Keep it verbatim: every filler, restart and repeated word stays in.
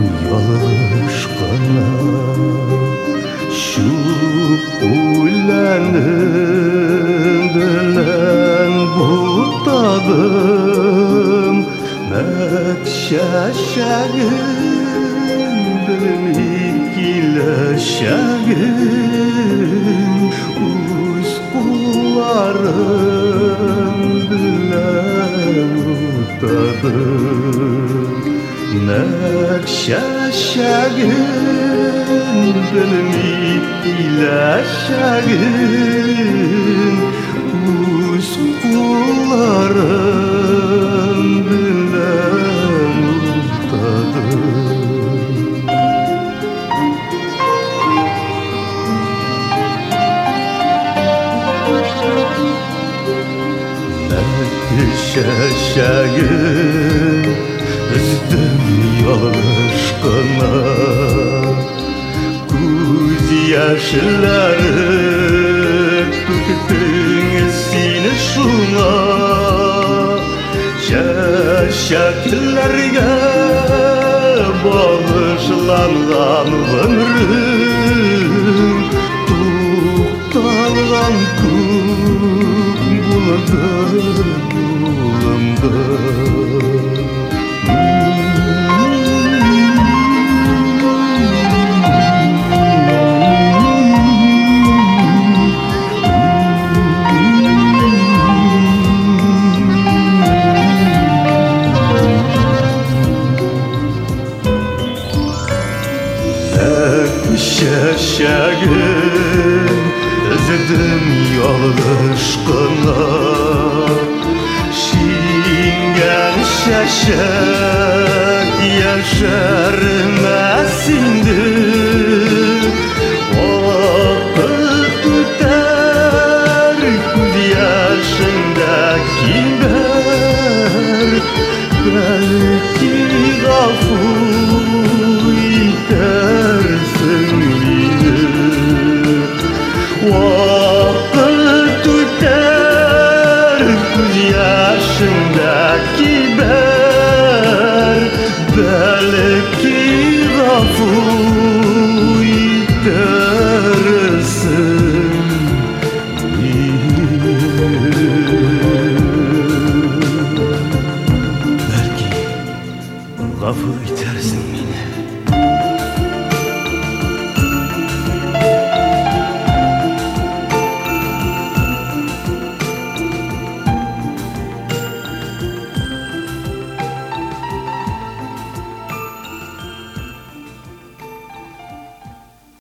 yalışkana şu uylandım bilen butadım Mekşeşegin bilmik ileşegin Uz kullarım bilen butadım Mekşeşegin bilmik ileşegin Uz kullarım bilen butadım Mekşeşegin Üzdım yalışkana Göz yaşları Tüktün seni şuna Şaşaklarga bağışlangan ömrüm Tuğtalgan kuk bulanda bulamda Şaşagın özledim yalışkana Şingen şaşak yaşarım